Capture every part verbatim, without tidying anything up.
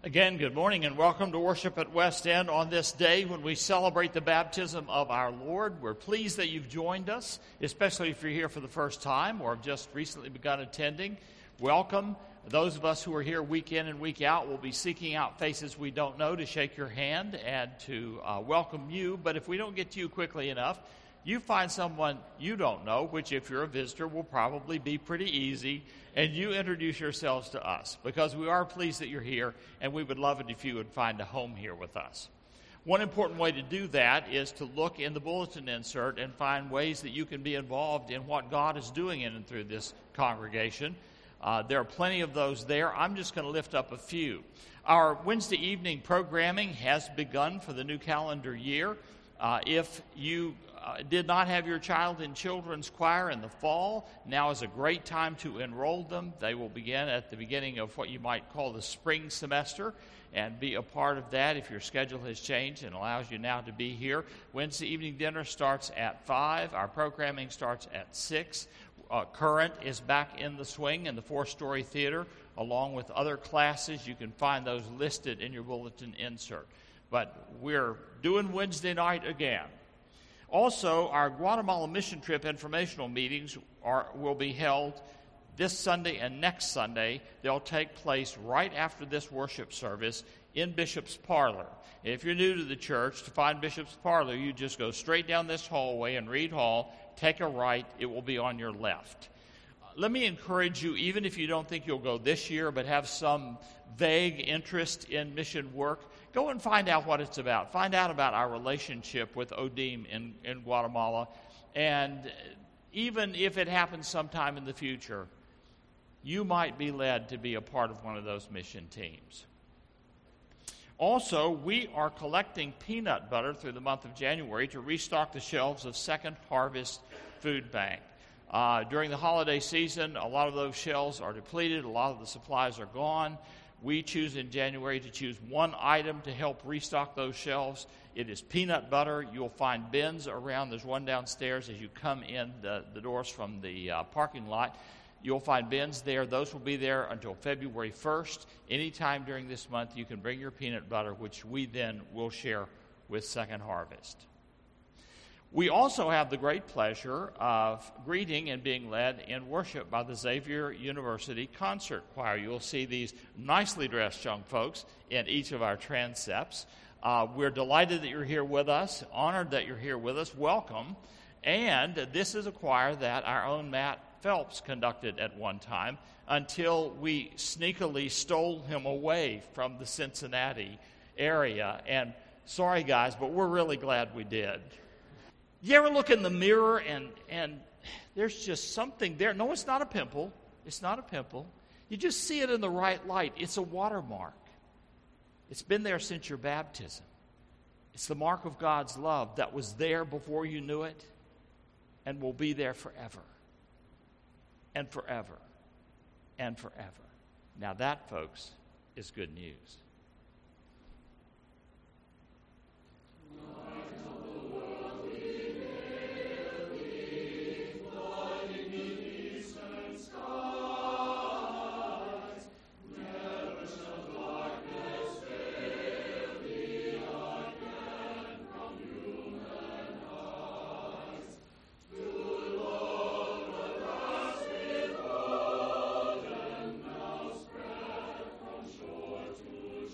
Again, good morning and welcome to worship at West End on this day when we celebrate the baptism of our Lord. We're pleased that you've joined us, especially if you're here for the first time or have just recently begun attending. Welcome. Those of us who are here week in and week out will be seeking out faces we don't know to shake your hand and to uh, welcome you. But if we don't get to you quickly enough, you find someone you don't know, which if you're a visitor will probably be pretty easy, and you introduce yourselves to us because we are pleased that you're here and we would love it if you would find a home here with us. One important way to do that is to look in the bulletin insert and find ways that you can be involved in what God is doing in and through this congregation. Uh, there are plenty of those there. I'm just going to lift up a few. Our Wednesday evening programming has begun for the new calendar year. Uh, if you uh, did not have your child in children's choir in the fall, now is a great time to enroll them. They will begin at the beginning of what you might call the spring semester and be a part of that if your schedule has changed and allows you now to be here. Wednesday evening dinner starts at five. Our programming starts at six. Uh, Current is back in the swing in the four-story theater along with other classes. You can find those listed in your bulletin insert. But we're doing Wednesday night again. Also, our Guatemala mission trip informational meetings are, will be held this Sunday and next Sunday. They'll take place right after this worship service in Bishop's Parlor. If you're new to the church, to find Bishop's Parlor, you just go straight down this hallway in Reed Hall, take a right, it will be on your left. Let me encourage you, even if you don't think you'll go this year but have some vague interest in mission work, go and find out what it's about. Find out about our relationship with O D M in, in Guatemala. And even if it happens sometime in the future, you might be led to be a part of one of those mission teams. Also, we are collecting peanut butter through the month of January to restock the shelves of Second Harvest Food Bank. Uh, during the holiday season, a lot of those shelves are depleted. A lot of the supplies are gone. We choose in January to choose one item to help restock those shelves. It is peanut butter. You'll find bins around. There's one downstairs as you come in the, the doors from the uh, parking lot. You'll find bins there. Those will be there until February first. Anytime during this month, you can bring your peanut butter, which we then will share with Second Harvest. We also have the great pleasure of greeting and being led in worship by the Xavier University Concert Choir. You'll see these nicely dressed young folks in each of our transepts. Uh, we're delighted that you're here with us, honored that you're here with us. Welcome. And this is a choir that our own Matt Phelps conducted at one time until we sneakily stole him away from the Cincinnati area. And sorry, guys, but we're really glad we did. You ever look in the mirror and, and there's just something there? No, it's not a pimple. It's not a pimple. You just see it in the right light. It's a watermark. It's been there since your baptism. It's the mark of God's love that was there before you knew it and will be there forever and forever and forever. Now that, folks, is good news. To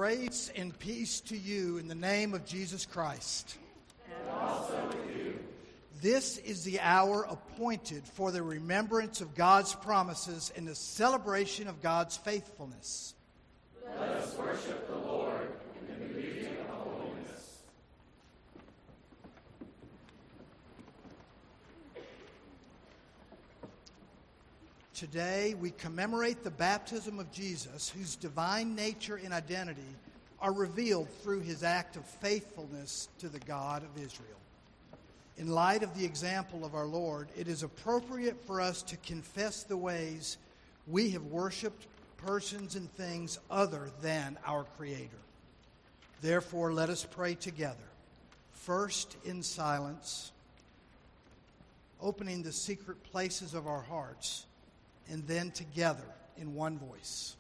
Grace and peace to you in the name of Jesus Christ. And also with you. This is the hour appointed for the remembrance of God's promises and the celebration of God's faithfulness. Let us worship the Lord in the beauty of holiness. Today we commemorate the baptism of Jesus, whose divine nature and identity are revealed through his act of faithfulness to the God of Israel. In light of the example of our Lord, it is appropriate for us to confess the ways we have worshiped persons and things other than our Creator. Therefore, let us pray together, first in silence, opening the secret places of our hearts, and then together in one voice.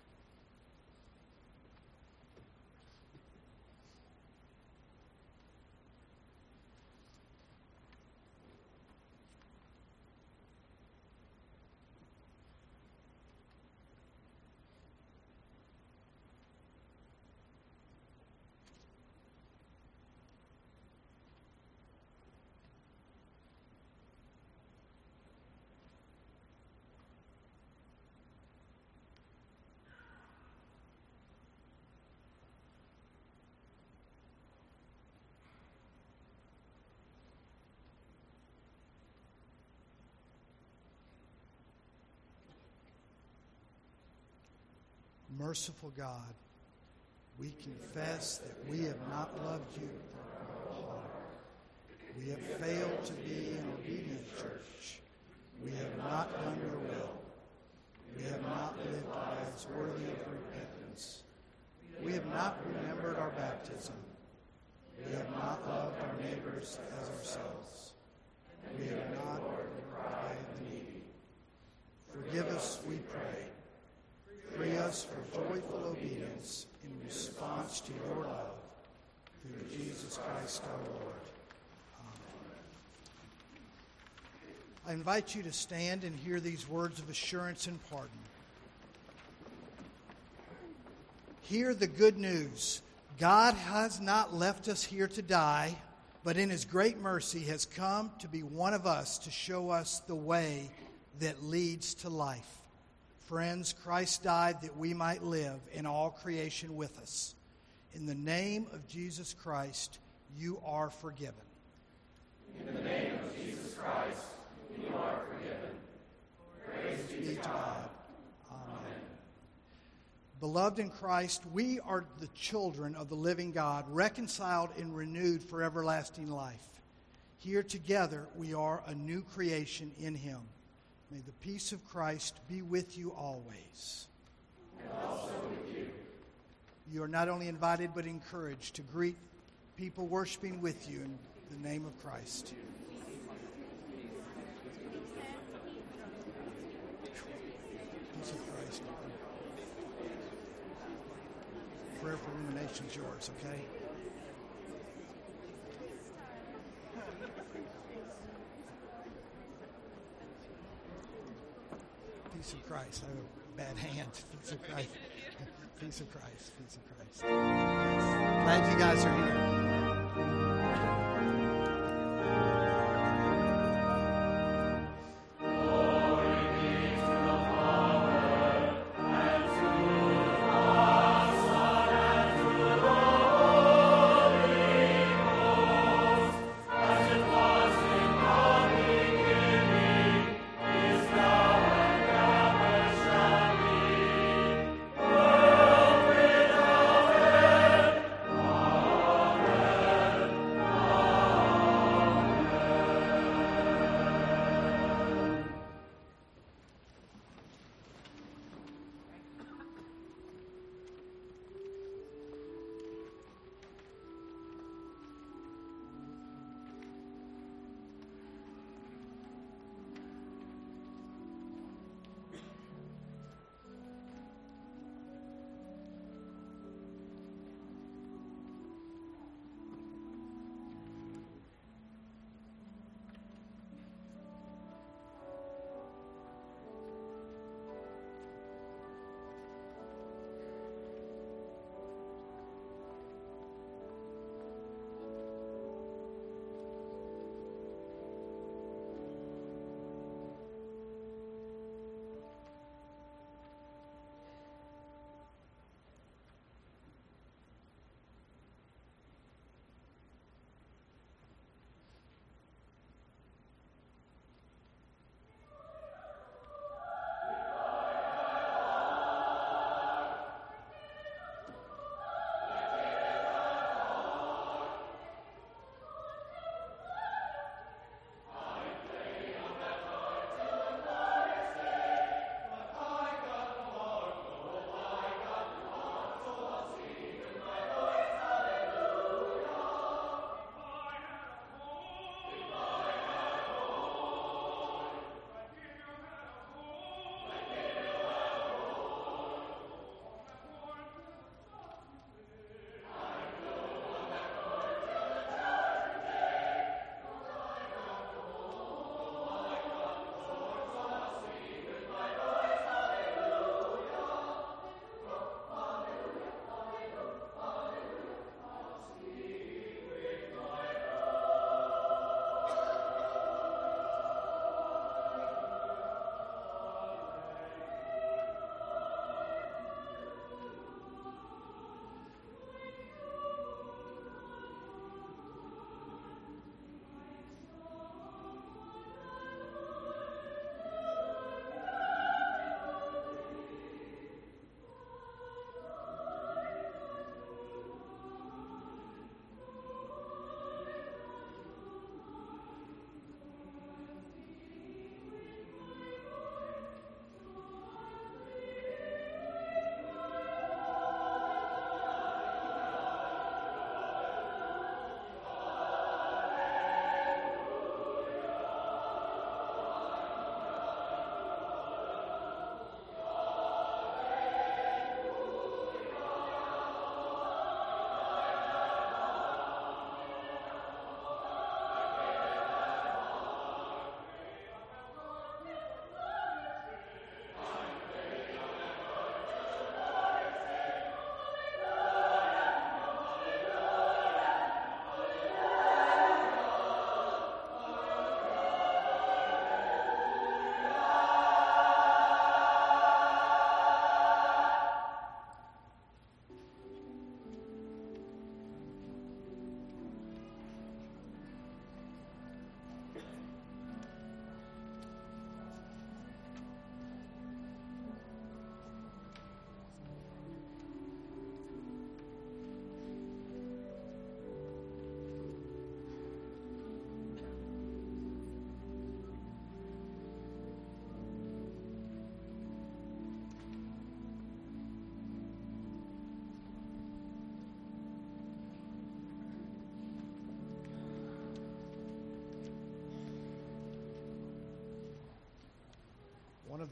Merciful God, we confess that we have not loved you with our whole heart. We have failed to be an obedient church. We have not done your will. We have not lived lives worthy of repentance. We have not remembered our baptism. We have not loved our neighbors as ourselves. We have not heard the cry of the needy. Forgive us, we pray. Free us for joyful obedience in response to your love. Through Jesus Christ our Lord. Amen. I invite you to stand and hear these words of assurance and pardon. Hear the good news. God has not left us here to die, but in his great mercy has come to be one of us to show us the way that leads to life. Friends, Christ died that we might live, and all creation with us. In the name of Jesus Christ, you are forgiven. In the name of Jesus Christ, you are forgiven. Praise be to God. Amen. Beloved in Christ, we are the children of the living God, reconciled and renewed for everlasting life. Here together, we are a new creation in him. May the peace of Christ be with you always. And also with you. You are not only invited but encouraged to greet people worshiping with you in the name of Christ. Peace of Christ. Prayer for illumination is yours, okay? Peace of Christ. I have a bad hand. Peace of Christ. Peace of Christ. Peace of Christ. Glad you guys are here. Amen.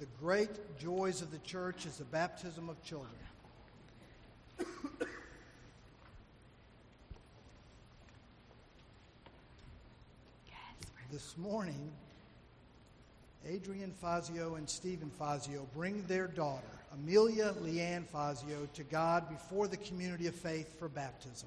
the great joys of the church is the baptism of children. This morning, Adrian Fazio and Stephen Fazio bring their daughter, Amelia Leanne Fazio, to God before the community of faith for baptism.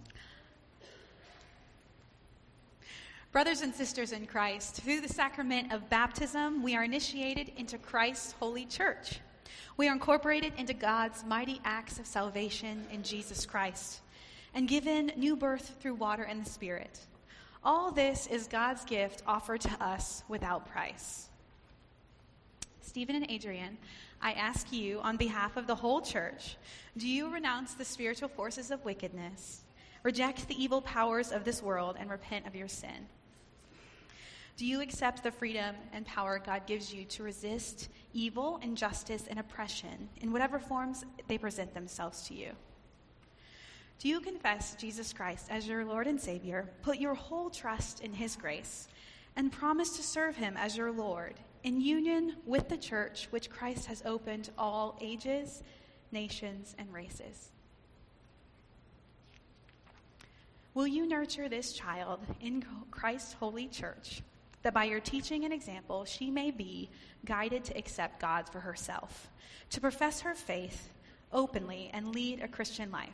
Brothers and sisters in Christ, through the sacrament of baptism, we are initiated into Christ's holy church. We are incorporated into God's mighty acts of salvation in Jesus Christ and given new birth through water and the Spirit. All this is God's gift offered to us without price. Stephen and Adrian, I ask you on behalf of the whole church, do you renounce the spiritual forces of wickedness, reject the evil powers of this world, and repent of your sin? Do you accept the freedom and power God gives you to resist evil, injustice, and oppression in whatever forms they present themselves to you? Do you confess Jesus Christ as your Lord and Savior, put your whole trust in his grace, and promise to serve him as your Lord in union with the church which Christ has opened to all ages, nations, and races? Will you nurture this child in Christ's holy church, that by your teaching and example she may be guided to accept God for herself, to profess her faith openly and lead a Christian life?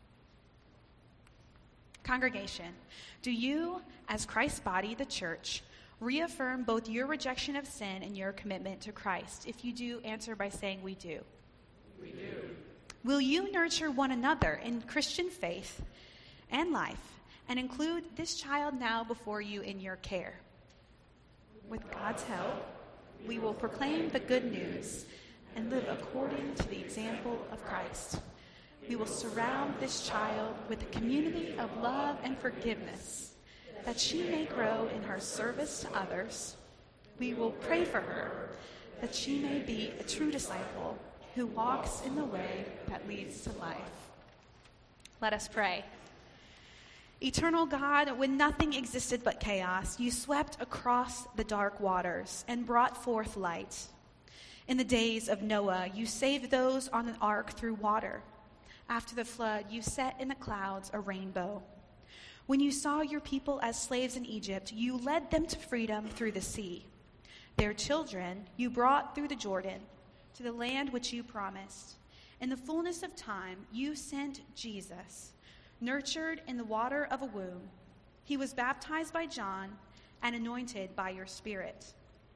Congregation, do you, as Christ's body, the church, reaffirm both your rejection of sin and your commitment to Christ? If you do, answer by saying, we do. We do. Will you nurture one another in Christian faith and life and include this child now before you in your care? With God's help, we will proclaim the good news and live according to the example of Christ. We will surround this child with a community of love and forgiveness, that she may grow in her service to others. We will pray for her, that she may be a true disciple who walks in the way that leads to life. Let us pray. Eternal God, when nothing existed but chaos, you swept across the dark waters and brought forth light. In the days of Noah, you saved those on an ark through water. After the flood, you set in the clouds a rainbow. When you saw your people as slaves in Egypt, you led them to freedom through the sea. Their children you brought through the Jordan to the land which you promised. In the fullness of time, you sent Jesus, nurtured in the water of a womb. He was baptized by John and anointed by your Spirit.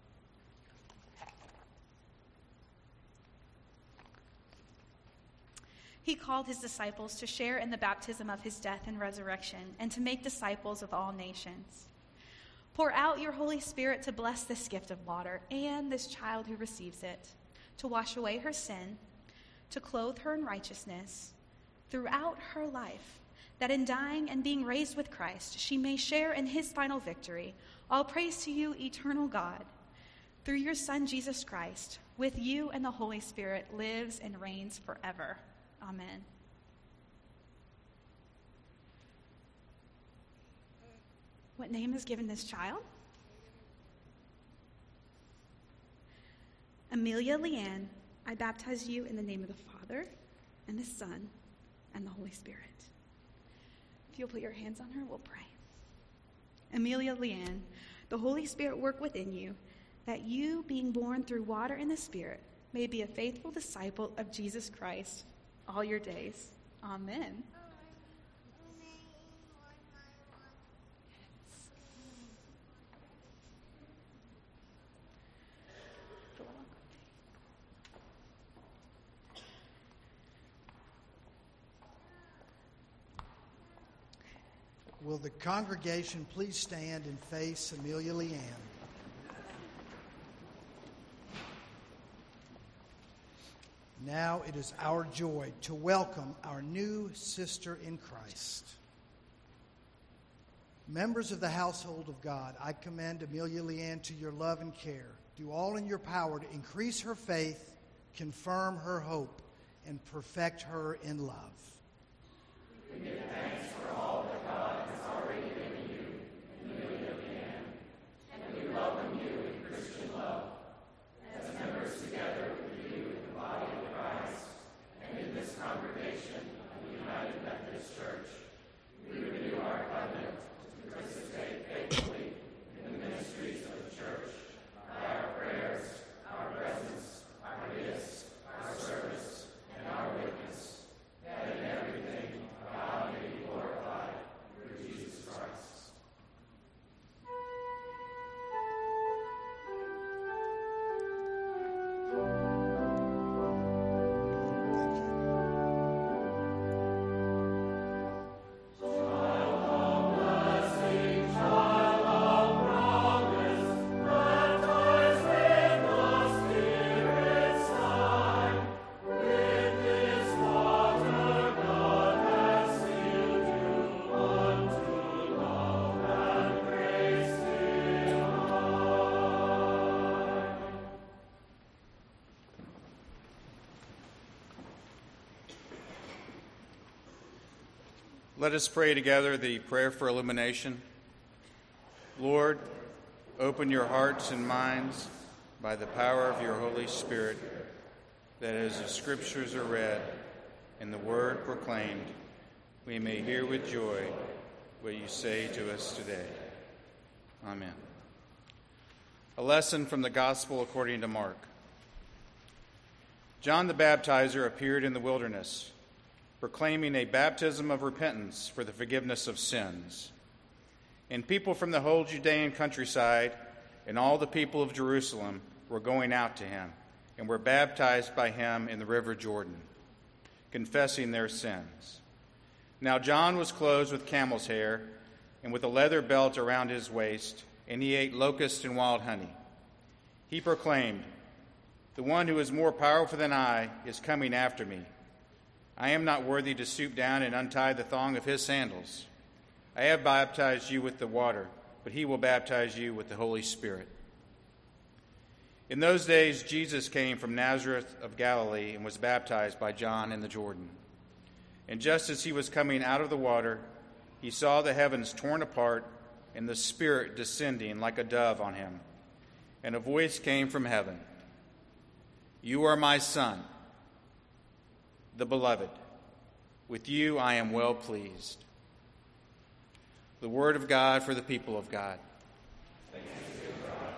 He called his disciples to share in the baptism of his death and resurrection and to make disciples of all nations. Pour out your Holy Spirit to bless this gift of water and this child who receives it, to wash away her sin, to clothe her in righteousness throughout her life, that in dying and being raised with Christ, she may share in his final victory. All praise to you, eternal God, through your Son, Jesus Christ, with you and the Holy Spirit, lives and reigns forever. Amen. What name is given this child? Amelia Leanne, I baptize you in the name of the Father, and the Son, and the Holy Spirit. If you'll put your hands on her, we'll pray. Amelia Leanne, the Holy Spirit work within you, that you, being born through water and the Spirit, may be a faithful disciple of Jesus Christ all your days. Amen. Will the congregation please stand and face Amelia Leanne? Now it is our joy to welcome our new sister in Christ. Members of the household of God, I commend Amelia Leanne to your love and care. Do all in your power to increase her faith, confirm her hope, and perfect her in love. We give thanks for all that God has already given you, Amelia Leanne, and we welcome you in Christian love. As members together Let us pray together the prayer for illumination. Lord, open your hearts and minds by the power of your Holy Spirit, that as the Scriptures are read and the Word proclaimed, we may hear with joy what you say to us today. Amen. A lesson from the Gospel according to Mark. John the Baptizer appeared in the wilderness, proclaiming a baptism of repentance for the forgiveness of sins. And people from the whole Judean countryside and all the people of Jerusalem were going out to him and were baptized by him in the river Jordan, confessing their sins. Now John was clothed with camel's hair and with a leather belt around his waist, and he ate locusts and wild honey. He proclaimed, "The one who is more powerful than I is coming after me. I am not worthy to stoop down and untie the thong of his sandals. I have baptized you with the water, but he will baptize you with the Holy Spirit." In those days, Jesus came from Nazareth of Galilee and was baptized by John in the Jordan. And just as he was coming out of the water, he saw the heavens torn apart and the Spirit descending like a dove on him. And a voice came from heaven, "You are my Son, the Beloved. With you I am well pleased." The word of God for the people of God. Thanks be to God.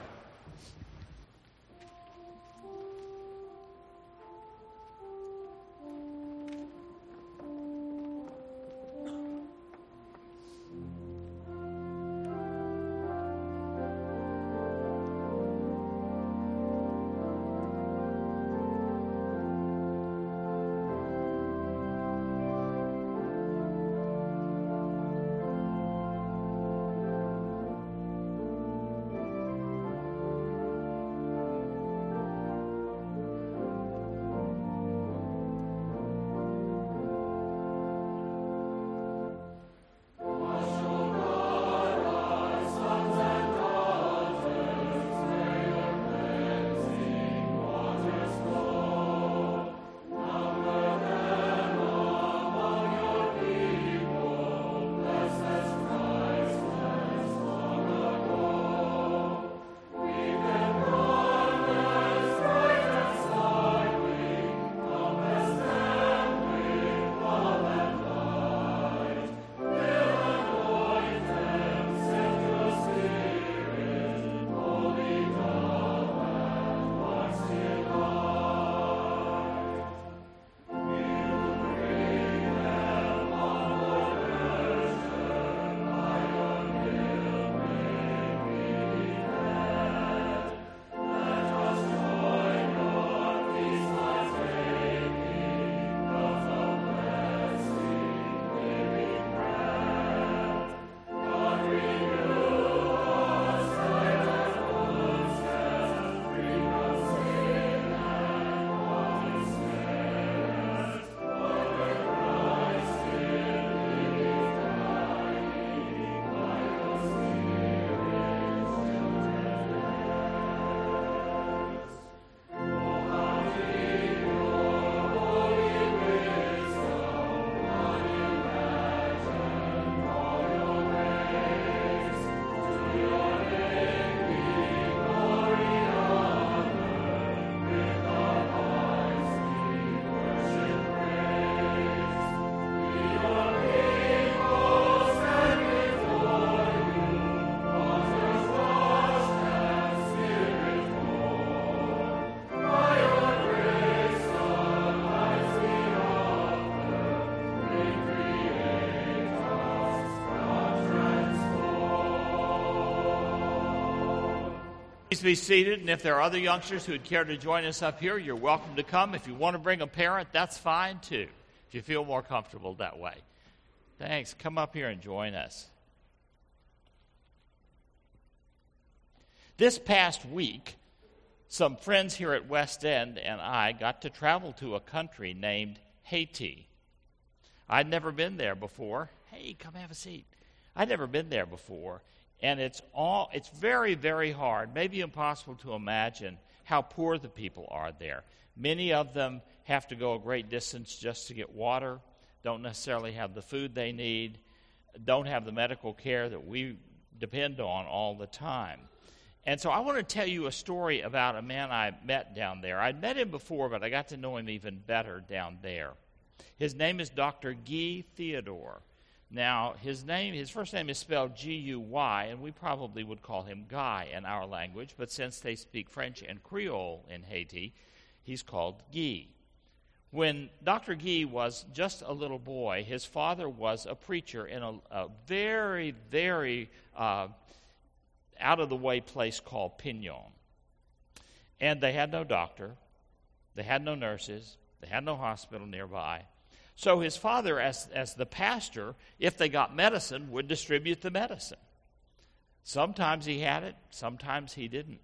Please be seated, and if there are other youngsters who would care to join us up here, you're welcome to come. If you want to bring a parent, that's fine too, if you feel more comfortable that way. Thanks. Come up here and join us. This past week, some friends here at West End and I got to travel to a country named Haiti. I'd never been there before. Hey, come have a seat. I'd never been there before. And it's all it's very, very hard, maybe impossible to imagine how poor the people are there. Many of them have to go a great distance just to get water. don't necessarily have the food they need, don't have the medical care that we depend on all the time. And so I want to tell you a story about a man I met down there. I'd met him before, but I got to know him even better down there. His name is Doctor Guy Theodore. Now, his name, his first name is spelled G U Y, and we probably would call him Guy in our language, but since they speak French and Creole in Haiti, he's called Guy. When Doctor Guy was just a little boy, his father was a preacher in a, a very, very uh, out-of-the-way place called Pignon. And they had no doctor, they had no nurses, they had no hospital nearby. So his father, as, as the pastor, if they got medicine, would distribute the medicine. Sometimes he had it, sometimes he didn't.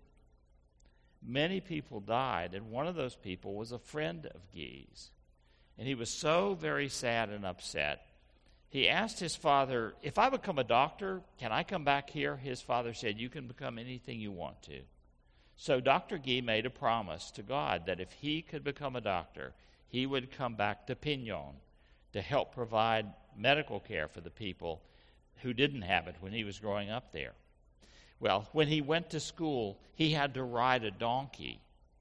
Many people died, and one of those people was a friend of Guy's. And he was so very sad and upset. He asked his father, if I become a doctor, can I come back here? His father said, you can become anything you want to. So Doctor Guy made a promise to God that if he could become a doctor, he would come back to Pignon to help provide medical care for the people who didn't have it when he was growing up there. Well, when he went to school, he had to ride a donkey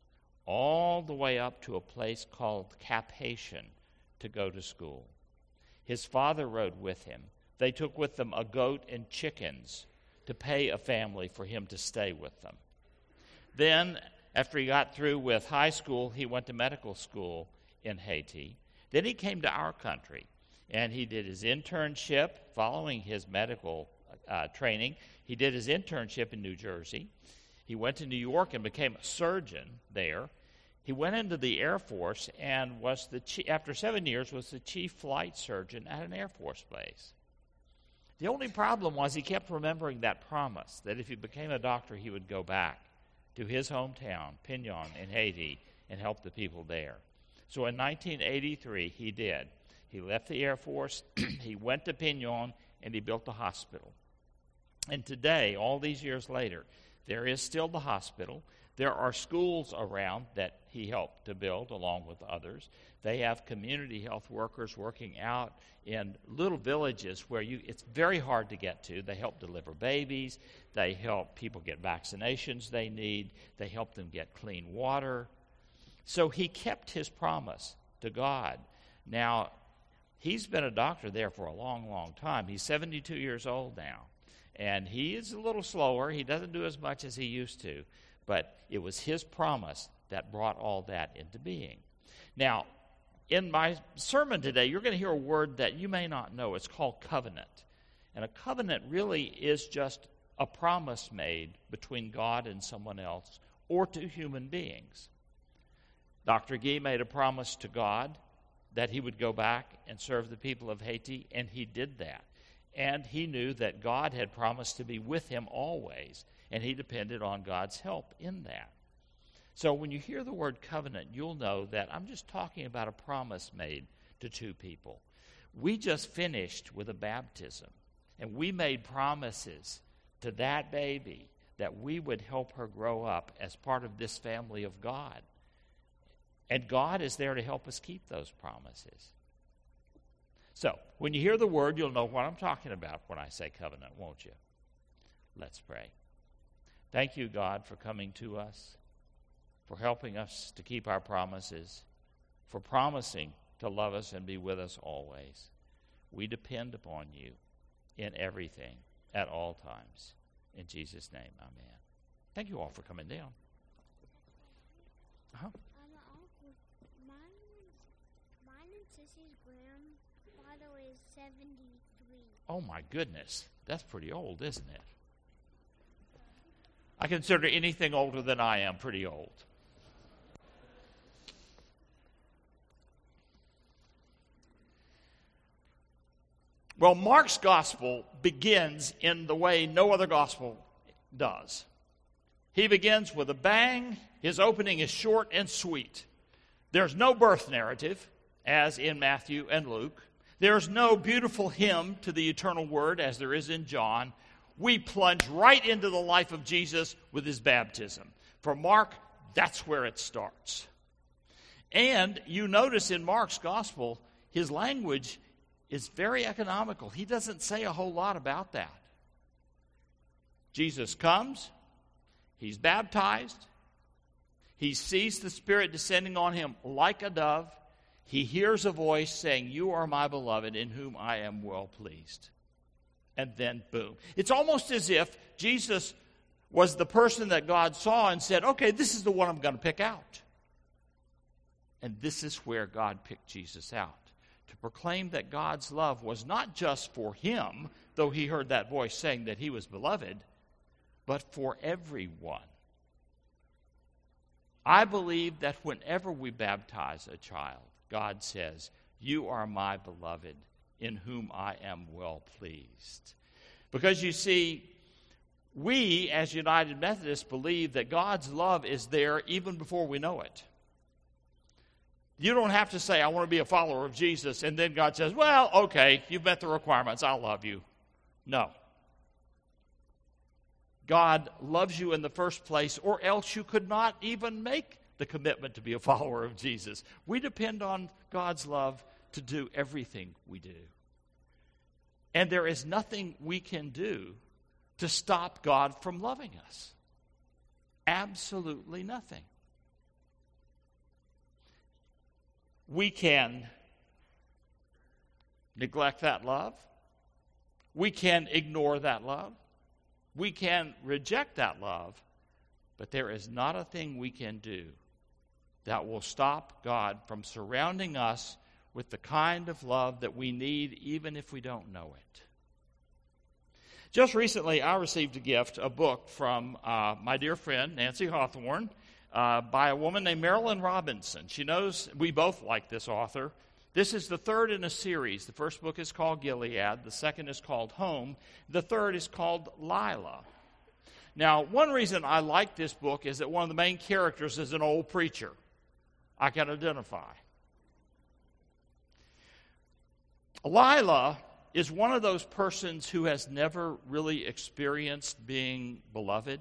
all the way up to a place called Cap-Haïtien to go to school. His father rode with him. They took with them a goat and chickens to pay a family for him to stay with them. Then, after he got through with high school, he went to medical school in Haiti. Then he came to our country, and he did his internship following his medical uh, training. He did his internship in New Jersey. He went to New York and became a surgeon there. He went into the Air Force and was the chief, after seven years was the chief flight surgeon at an Air Force base. The only problem was he kept remembering that promise that if he became a doctor, he would go back to his hometown, Pignon in Haiti, and help the people there. So in nineteen eighty-three, he did. He left the Air Force, he went to Pignon, and he built a hospital. And today, all these years later, there is still the hospital. There are schools around that he helped to build along with others. They have community health workers working out in little villages where you it's very hard to get to. They help deliver babies. They help people get vaccinations they need. They help them get clean water. So he kept his promise to God. Now, he's been a doctor there for a long, long time. He's seventy-two years old now. And he is a little slower. He doesn't do as much as he used to. But it was his promise that brought all that into being. Now, in my sermon today, you're going to hear a word that you may not know. It's called covenant. And a covenant really is just a promise made between God and someone else or two human beings. Doctor Guy made a promise to God that he would go back and serve the people of Haiti, and he did that. And he knew that God had promised to be with him always, and he depended on God's help in that. So when you hear the word covenant, you'll know that I'm just talking about a promise made to two people. We just finished with a baptism, and we made promises to that baby that we would help her grow up as part of this family of God. And God is there to help us keep those promises. So, when you hear the word, you'll know what I'm talking about when I say covenant, won't you? Let's pray. Thank you, God, for coming to us, for helping us to keep our promises, for promising to love us and be with us always. We depend upon you in everything, at all times. In Jesus' name, amen. Thank you all for coming down. Uh-huh. Sissy's grandfather is seventy-three. Oh, my goodness. That's pretty old, isn't it? I consider anything older than I am pretty old. Well, Mark's gospel begins in the way no other gospel does. He begins with a bang. His opening is short and sweet. There's no birth narrative, as in Matthew and Luke. There's no beautiful hymn to the eternal word, as there is in John. We plunge right into the life of Jesus with his baptism. For Mark, that's where it starts. And you notice in Mark's gospel, his language is very economical. He doesn't say a whole lot about that. Jesus comes, he's baptized, he sees the Spirit descending on him like a dove. He hears a voice saying, "You are my beloved, in whom I am well pleased." And then, boom. It's almost as if Jesus was the person that God saw and said, "Okay, this is the one I'm going to pick out." And this is where God picked Jesus out, to proclaim that God's love was not just for him, though he heard that voice saying that he was beloved, but for everyone. I believe that whenever we baptize a child, God says, "You are my beloved, in whom I am well pleased." Because you see, we as United Methodists believe that God's love is there even before we know it. You don't have to say, "I want to be a follower of Jesus," and then God says, "Well, okay, you've met the requirements, I'll love you." No. God loves you in the first place, or else you could not even make the commitment to be a follower of Jesus. We depend on God's love to do everything we do. And there is nothing we can do to stop God from loving us. Absolutely nothing. We can neglect that love. We can ignore that love. We can reject that love. But there is not a thing we can do that will stop God from surrounding us with the kind of love that we need, even if we don't know it. Just recently, I received a gift, a book from uh, my dear friend, Nancy Hawthorne, uh, by a woman named Marilyn Robinson. She knows we both like this author. This is the third in a series. The first book is called Gilead. The second is called Home. The third is called Lila. Now, one reason I like this book is that one of the main characters is an old preacher I can identify. Lila is one of those persons who has never really experienced being beloved.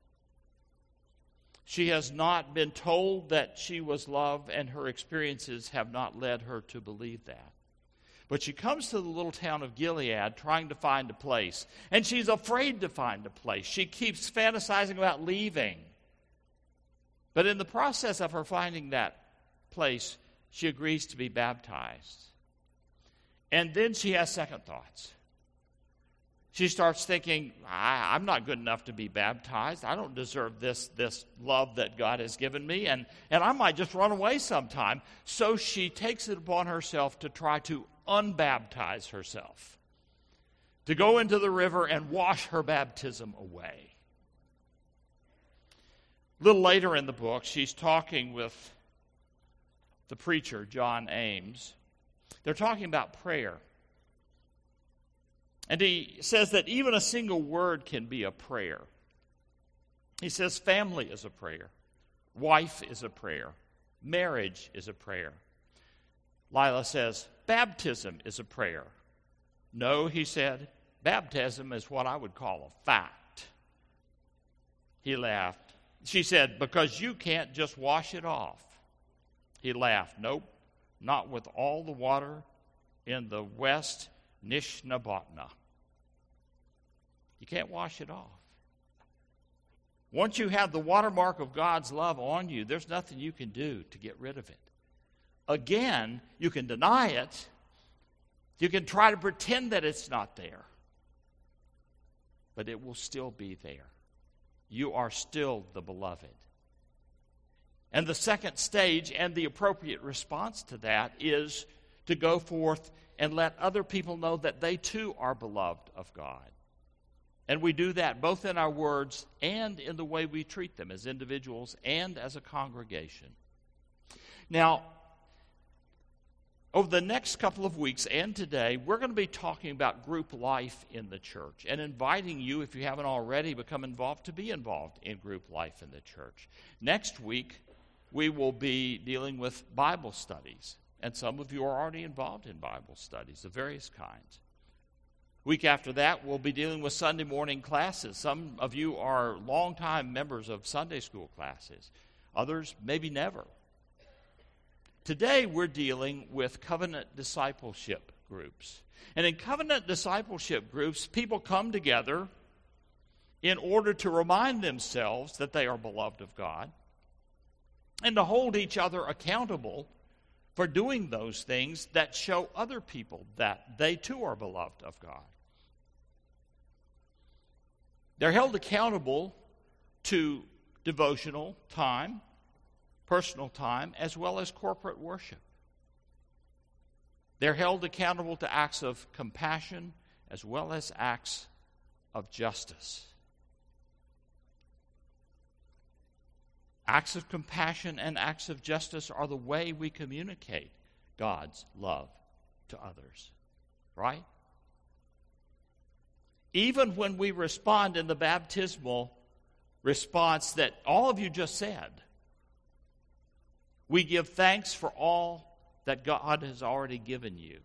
She has not been told that she was loved, and her experiences have not led her to believe that. But she comes to the little town of Gilead trying to find a place, and she's afraid to find a place. She keeps fantasizing about leaving. But in the process of her finding that place, she agrees to be baptized. And then she has second thoughts. She starts thinking, I, I'm not good enough to be baptized. I don't deserve this, this love that God has given me, and, and I might just run away sometime. So she takes it upon herself to try to unbaptize herself, to go into the river and wash her baptism away. A little later in the book, she's talking with the preacher, John Ames. They're talking about prayer. And he says that even a single word can be a prayer. He says family is a prayer. Wife is a prayer. Marriage is a prayer. Lila says baptism is a prayer. No, he said, baptism is what I would call a fact. He laughed. She said, because you can't just wash it off. He laughed. Nope, not with all the water in the West Nishnabotna. You can't wash it off. Once you have the watermark of God's love on you, there's nothing you can do to get rid of it. Again, you can deny it. You can try to pretend that it's not there. But it will still be there. You are still the beloved. And the second stage and the appropriate response to that is to go forth and let other people know that they too are beloved of God. And we do that both in our words and in the way we treat them as individuals and as a congregation. Now, over the next couple of weeks and today, we're going to be talking about group life in the church and inviting you, if you haven't already become involved, to be involved in group life in the church. Next week, we will be dealing with Bible studies. And some of you are already involved in Bible studies of various kinds. Week after that, we'll be dealing with Sunday morning classes. Some of you are longtime members of Sunday school classes. Others, maybe never. Today, we're dealing with covenant discipleship groups. And in covenant discipleship groups, people come together in order to remind themselves that they are beloved of God and to hold each other accountable for doing those things that show other people that they too are beloved of God. They're held accountable to devotional time, personal time, as well as corporate worship. They're held accountable to acts of compassion as well as acts of justice. Acts of compassion and acts of justice are the way we communicate God's love to others, right? Even when we respond in the baptismal response that all of you just said, we give thanks for all that God has already given you.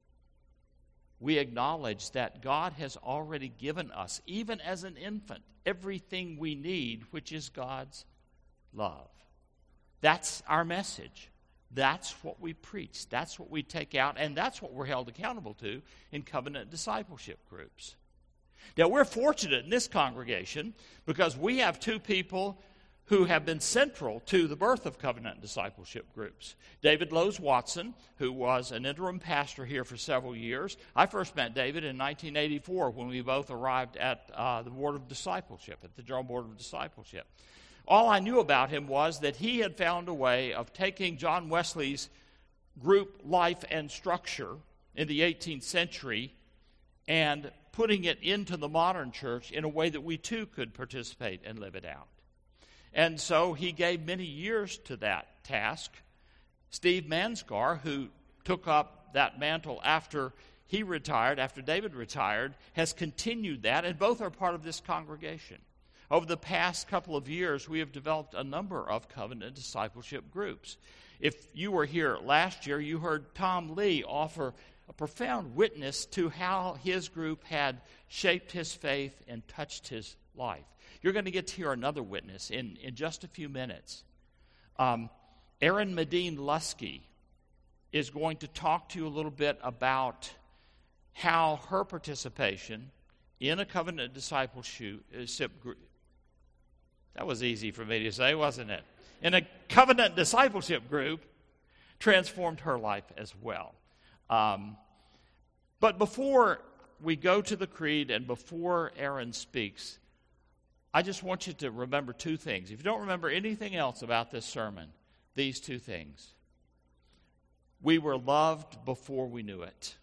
We acknowledge that God has already given us, even as an infant, everything we need, which is God's love. That's our message. That's what we preach. That's what we take out, and that's what we're held accountable to in covenant discipleship groups. Now, we're fortunate in this congregation because we have two people who have been central to the birth of covenant discipleship groups. David Lowes Watson, who was an interim pastor here for several years. I first met David in nineteen eighty-four when we both arrived at uh, the Board of Discipleship, at the General Board of Discipleship. All I knew about him was that he had found a way of taking John Wesley's group life and structure in the eighteenth century and putting it into the modern church in a way that we too could participate and live it out. And so he gave many years to that task. Steve Mansgar, who took up that mantle after he retired, after David retired, has continued that, and both are part of this congregation. Over the past couple of years, we have developed a number of covenant discipleship groups. If you were here last year, you heard Tom Lee offer a profound witness to how his group had shaped his faith and touched his life. You're going to get to hear another witness in, in just a few minutes. Um, Erin Medine Lusky is going to talk to you a little bit about how her participation in a covenant discipleship group, that was easy for me to say, wasn't it? In a covenant discipleship group, transformed her life as well. Um, but before we go to the creed and before Erin speaks, I just want you to remember two things. If you don't remember anything else about this sermon, these two things. We were loved before we knew it.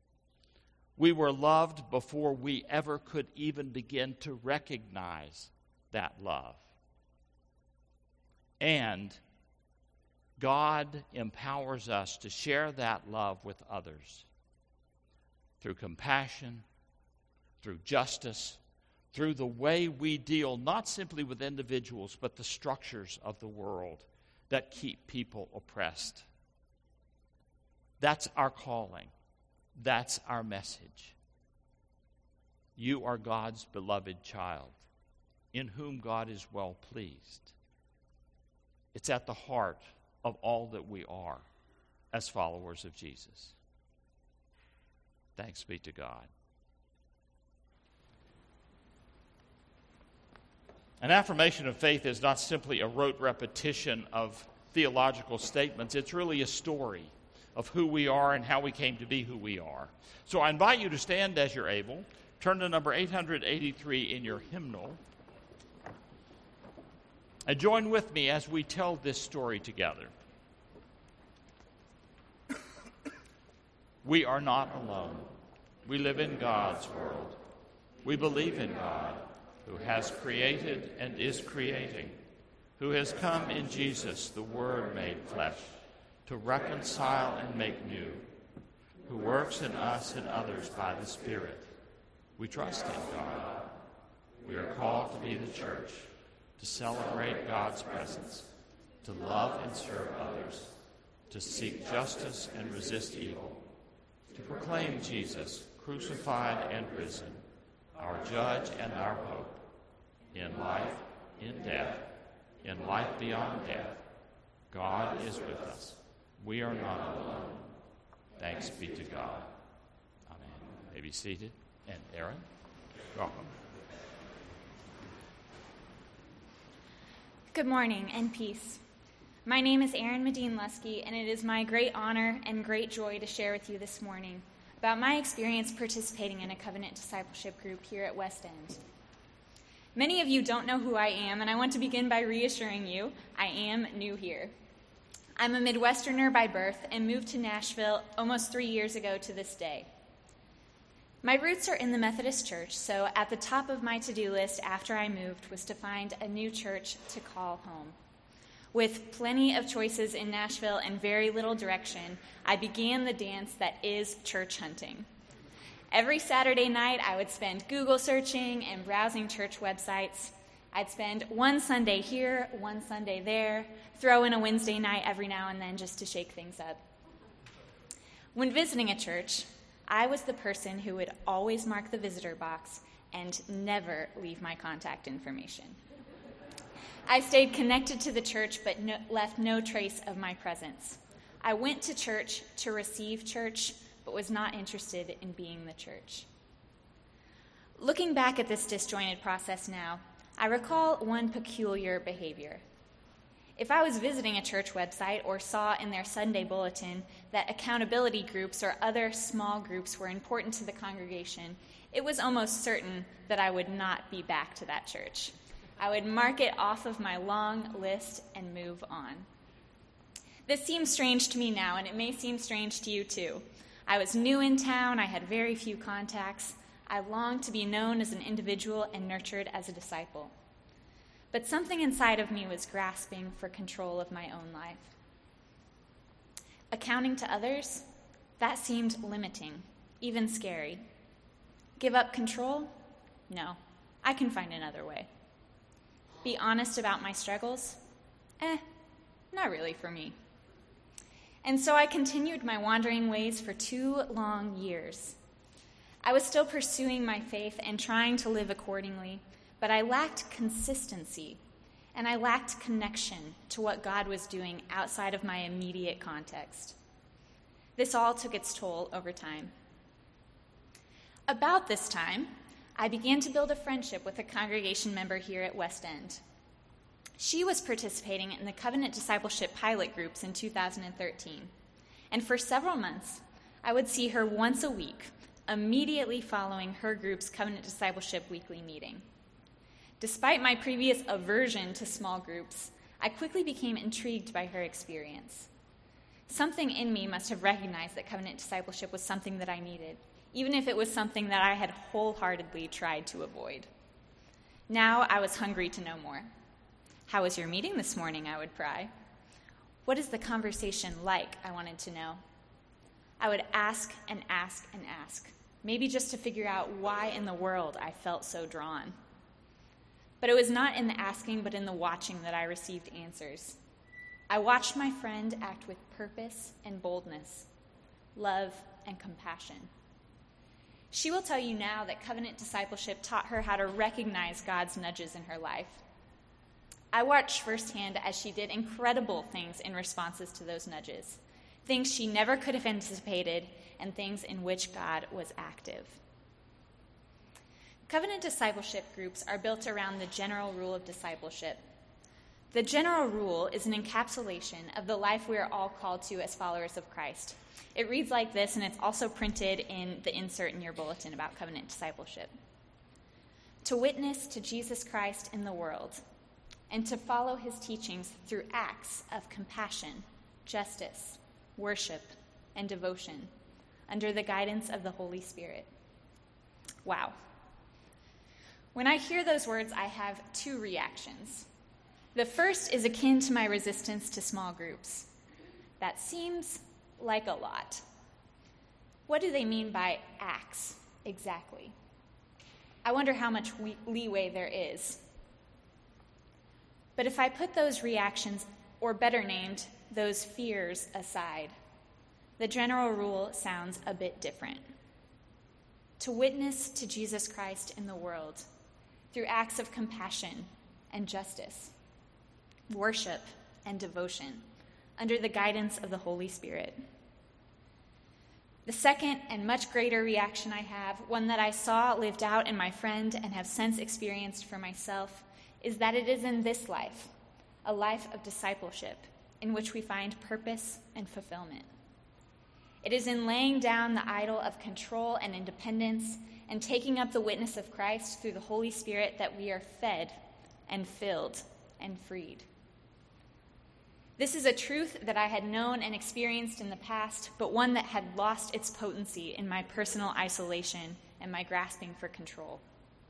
We were loved before we ever could even begin to recognize that love. And God empowers us to share that love with others through compassion, through justice, through the way we deal not simply with individuals, but the structures of the world that keep people oppressed. That's our calling. That's our message. You are God's beloved child, in whom God is well pleased. It's at the heart of all that we are as followers of Jesus. Thanks be to God. An affirmation of faith is not simply a rote repetition of theological statements. It's really a story of who we are and how we came to be who we are. So I invite you to stand as you're able. Turn to number eight hundred eighty-three in your hymnal. And join with me as we tell this story together. We are not alone. We live in God's world. We believe in God, who has created and is creating, who has come in Jesus, the Word made flesh, to reconcile and make new, who works in us and others by the Spirit. We trust in God. We are called to be the church, to celebrate God's presence, to love and serve others, to seek justice and resist evil, to proclaim Jesus crucified and risen, our judge and our hope, in life, in death, in life beyond death. God is with us. We are not alone. Thanks be to God. may be seated. And Aaron, welcome. Good morning and peace. My name is Erin Medine Lusky, and it is my great honor and great joy to share with you this morning about my experience participating in a covenant discipleship group here at West End. Many of you don't know who I am, and I want to begin by reassuring you I am new here. I'm a Midwesterner by birth and moved to Nashville almost three years ago to this day. My roots are in the Methodist Church, so at the top of my to-do list after I moved was to find a new church to call home. With plenty of choices in Nashville and very little direction, I began the dance that is church hunting. Every Saturday night, I would spend Google searching and browsing church websites. I'd spend one Sunday here, one Sunday there, throw in a Wednesday night every now and then just to shake things up. When visiting a church, I was the person who would always mark the visitor box and never leave my contact information. I stayed connected to the church but no, left no trace of my presence. I went to church to receive church, but was not interested in being the church. Looking back at this disjointed process now, I recall one peculiar behavior. If I was visiting a church website or saw in their Sunday bulletin that accountability groups or other small groups were important to the congregation, it was almost certain that I would not be back to that church. I would mark it off of my long list and move on. This seems strange to me now, and it may seem strange to you too. I was new in town, I had very few contacts. I longed to be known as an individual and nurtured as a disciple. But something inside of me was grasping for control of my own life. Accounting to others, that seemed limiting, even scary. Give up control? No, I can find another way. Be honest about my struggles? Eh, not really for me. And so I continued my wandering ways for two long years. I was still pursuing my faith and trying to live accordingly, but I lacked consistency, and I lacked connection to what God was doing outside of my immediate context. This all took its toll over time. About this time, I began to build a friendship with a congregation member here at West End. She was participating in the Covenant Discipleship pilot groups in two thousand thirteen, and for several months, I would see her once a week, immediately following her group's Covenant Discipleship weekly meeting. Despite my previous aversion to small groups, I quickly became intrigued by her experience. Something in me must have recognized that covenant discipleship was something that I needed, even if it was something that I had wholeheartedly tried to avoid. Now I was hungry to know more. How was your meeting this morning? I would pry. What is the conversation like? I wanted to know. I would ask and ask and ask, maybe just to figure out why in the world I felt so drawn. But it was not in the asking, but in the watching that I received answers. I watched my friend act with purpose and boldness, love and compassion. She will tell you now that covenant discipleship taught her how to recognize God's nudges in her life. I watched firsthand as she did incredible things in responses to those nudges, things she never could have anticipated, and things in which God was active. Covenant discipleship groups are built around the general rule of discipleship. The general rule is an encapsulation of the life we are all called to as followers of Christ. It reads like this, and it's also printed in the insert in your bulletin about covenant discipleship. To witness to Jesus Christ in the world, and to follow his teachings through acts of compassion, justice, worship, and devotion, under the guidance of the Holy Spirit. Wow. When I hear those words, I have two reactions. The first is akin to my resistance to small groups. That seems like a lot. What do they mean by acts exactly? I wonder how much we- leeway there is. But if I put those reactions, or better named, those fears aside, the general rule sounds a bit different. To witness to Jesus Christ in the world through acts of compassion and justice, worship and devotion, under the guidance of the Holy Spirit. The second and much greater reaction I have, one that I saw lived out in my friend and have since experienced for myself, is that it is in this life, a life of discipleship, in which we find purpose and fulfillment. It is in laying down the idol of control and independence and taking up the witness of Christ through the Holy Spirit that we are fed and filled and freed. This is a truth that I had known and experienced in the past, but one that had lost its potency in my personal isolation and my grasping for control.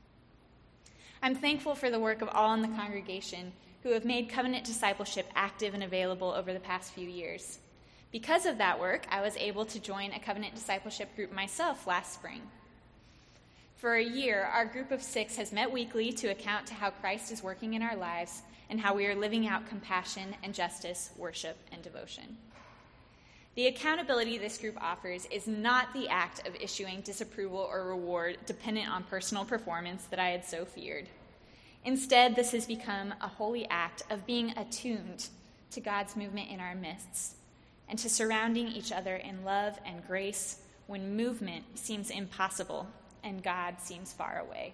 I'm thankful for the work of all in the congregation who have made covenant discipleship active and available over the past few years. Because of that work, I was able to join a covenant discipleship group myself last spring. For a year, our group of six has met weekly to account to how Christ is working in our lives and how we are living out compassion and justice, worship, and devotion. The accountability this group offers is not the act of issuing disapproval or reward dependent on personal performance that I had so feared. Instead, this has become a holy act of being attuned to God's movement in our midst and to surrounding each other in love and grace when movement seems impossible and God seems far away.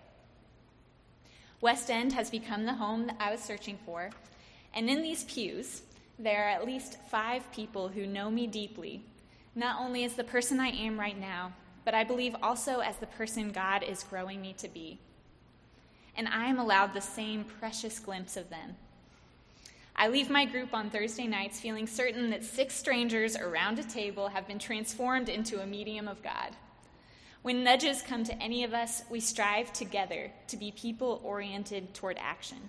West End has become the home that I was searching for, and in these pews, there are at least five people who know me deeply, not only as the person I am right now, but I believe also as the person God is growing me to be. And I am allowed the same precious glimpse of them. I leave my group on Thursday nights feeling certain that six strangers around a table have been transformed into a medium of God. When nudges come to any of us, we strive together to be people oriented toward action.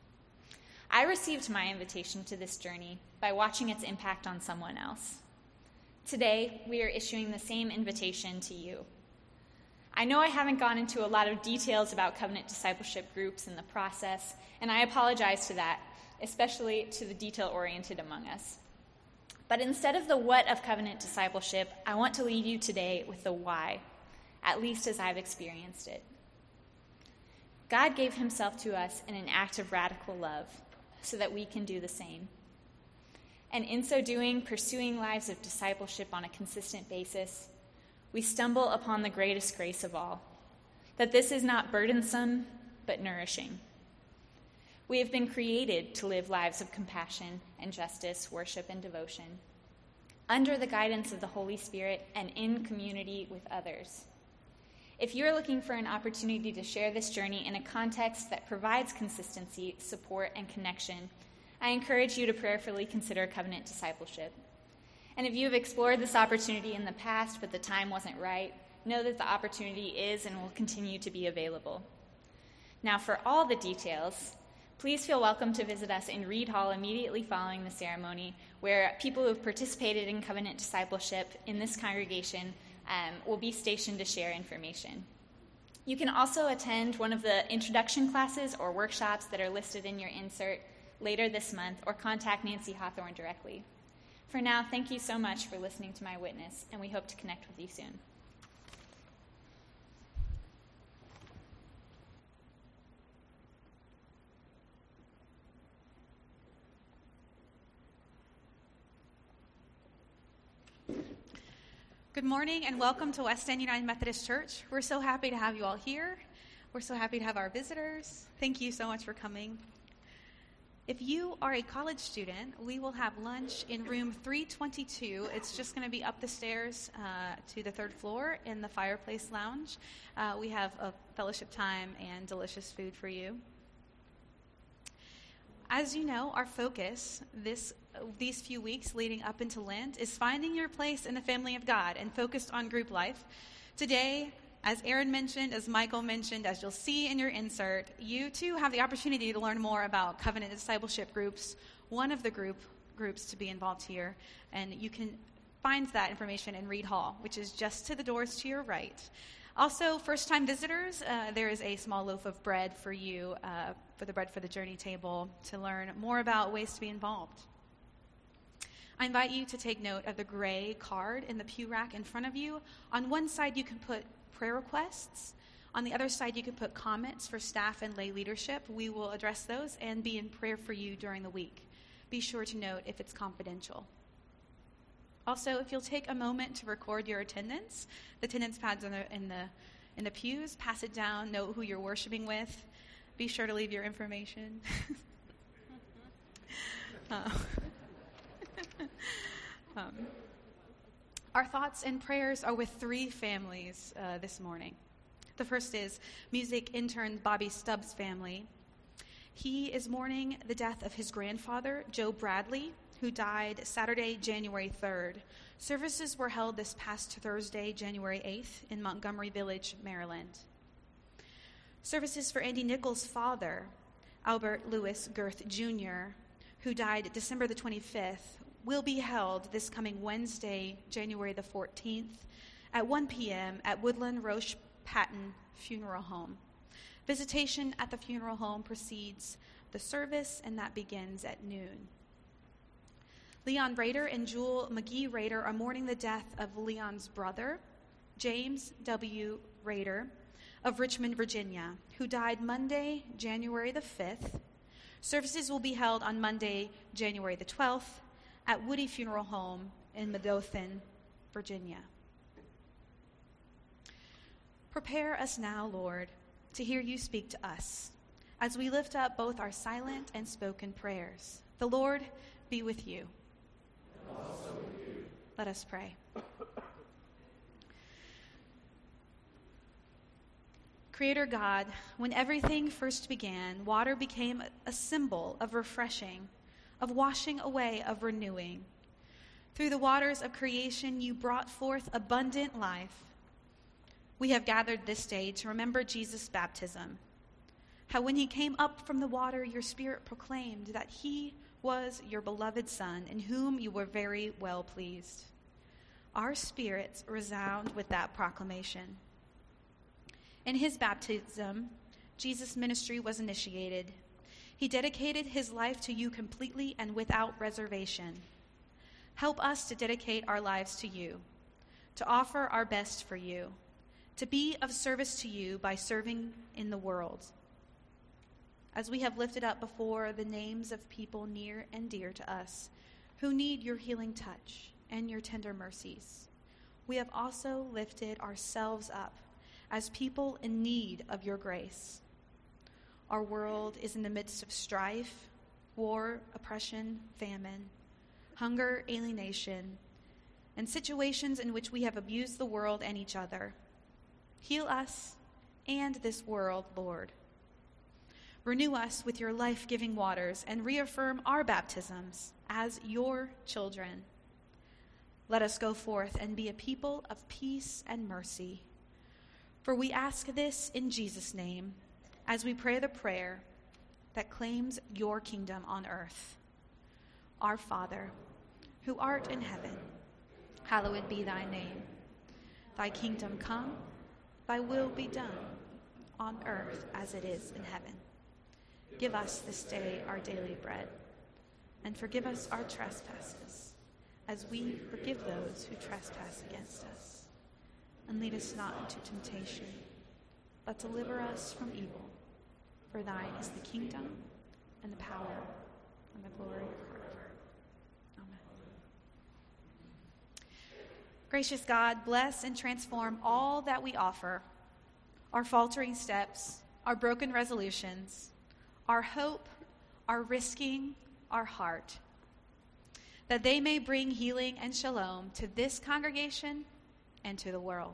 I received my invitation to this journey by watching its impact on someone else. Today, we are issuing the same invitation to you. I know I haven't gone into a lot of details about covenant discipleship groups and the process, and I apologize for that, especially to the detail-oriented among us. But instead of the what of covenant discipleship, I want to leave you today with the why, at least as I've experienced it. God gave himself to us in an act of radical love so that we can do the same. And in so doing, pursuing lives of discipleship on a consistent basis, we stumble upon the greatest grace of all, that this is not burdensome, but nourishing. We have been created to live lives of compassion and justice, worship and devotion, under the guidance of the Holy Spirit and in community with others. If you're looking for an opportunity to share this journey in a context that provides consistency, support, and connection, I encourage you to prayerfully consider covenant discipleship. And if you have explored this opportunity in the past but the time wasn't right, know that the opportunity is and will continue to be available. Now, for all the details, please feel welcome to visit us in Reed Hall immediately following the ceremony, where people who have participated in covenant discipleship in this congregation um, will be stationed to share information. You can also attend one of the introduction classes or workshops that are listed in your insert later this month, or contact Nancy Hawthorne directly. For now, thank you so much for listening to my witness, and we hope to connect with you soon. Good morning and welcome to West End United Methodist Church. We're so happy to have you all here. We're so happy to have our visitors. Thank you so much for coming. If you are a college student, we will have lunch in room three twenty-two. It's just going to be up the stairs uh, to the third floor in the Fireplace Lounge. Uh, we have a fellowship time and delicious food for you. As you know, our focus this these few weeks leading up into Lent is finding your place in the family of God and focused on group life. Today, as Aaron mentioned, as Michael mentioned, as you'll see in your insert, you too have the opportunity to learn more about covenant discipleship groups, one of the group groups to be involved here, and you can find that information in Reed Hall, which is just to the doors to your right. Also, first-time visitors, uh, there is a small loaf of bread for you, uh, for the Bread for the Journey table, to learn more about ways to be involved. I invite you to take note of the gray card in the pew rack in front of you. On one side, you can put prayer requests. On the other side, you can put comments for staff and lay leadership. We will address those and be in prayer for you during the week. Be sure to note if it's confidential. Also, if you'll take a moment to record your attendance, the attendance pads in the, in the, in the pews, pass it down, note who you're worshiping with. Be sure to leave your information. uh, um, our thoughts and prayers are with three families uh, this morning. The first is music intern Bobby Stubbs' family. He is mourning the death of his grandfather, Joe Bradley, who died Saturday, January third. Services were held this past Thursday, January eighth, in Montgomery Village, Maryland. Services for Andy Nichols' father, Albert Lewis Girth Junior, who died December the twenty-fifth, will be held this coming Wednesday, January the fourteenth, at one p.m. at Woodland Roche Patton Funeral Home. Visitation at the funeral home precedes the service, and that begins at noon. Leon Rader and Jewel McGee Rader are mourning the death of Leon's brother, James W. Rader, of Richmond, Virginia, who died Monday, January the fifth. Services will be held on Monday, January the twelfth, at Woody Funeral Home in Midlothian, Virginia. Prepare us now, Lord, to hear you speak to us, as we lift up both our silent and spoken prayers. The Lord be with you. And also with you. Let us pray. Creator God, when everything first began, water became a symbol of refreshing, of washing away, of renewing. Through the waters of creation, you brought forth abundant life. We have gathered this day to remember Jesus' baptism, how when he came up from the water, your Spirit proclaimed that he was your beloved Son, in whom you were very well pleased. Our spirits resound with that proclamation. In his baptism, Jesus' ministry was initiated. He dedicated his life to you completely and without reservation. Help us to dedicate our lives to you, to offer our best for you, to be of service to you by serving in the world. As we have lifted up before the names of people near and dear to us who need your healing touch and your tender mercies, we have also lifted ourselves up as people in need of your grace. Our world is in the midst of strife, war, oppression, famine, hunger, alienation, and situations in which we have abused the world and each other. Heal us and this world, Lord. Renew us with your life-giving waters and reaffirm our baptisms as your children. Let us go forth and be a people of peace and mercy. For we ask this in Jesus' name as we pray the prayer that claims your kingdom on earth. Our Father, who art in heaven, hallowed be thy name. Thy kingdom come, thy will be done, on earth as it is in heaven. Give us this day our daily bread, and forgive us our trespasses, as we forgive those who trespass against us. And lead us not into temptation, but deliver us from evil. For thine is the kingdom, and the power, and the glory forever. Amen. Gracious God, bless and transform all that we offer, our faltering steps, our broken resolutions, our hope, our risking, our heart, that they may bring healing and shalom to this congregation and to the world.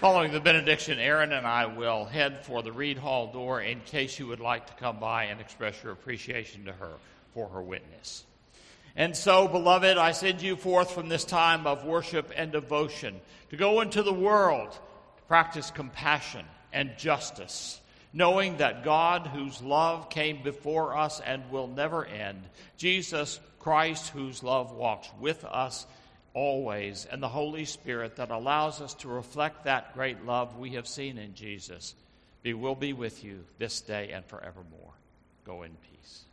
Following the benediction, Aaron and I will head for the Reed Hall door in case you would like to come by and express your appreciation to her for her witness. And so, beloved, I send you forth from this time of worship and devotion to go into the world, to practice compassion and justice, knowing that God, whose love came before us and will never end, Jesus Christ, whose love walks with us always, and the Holy Spirit that allows us to reflect that great love we have seen in Jesus, be, will be with you this day and forevermore. Go in peace.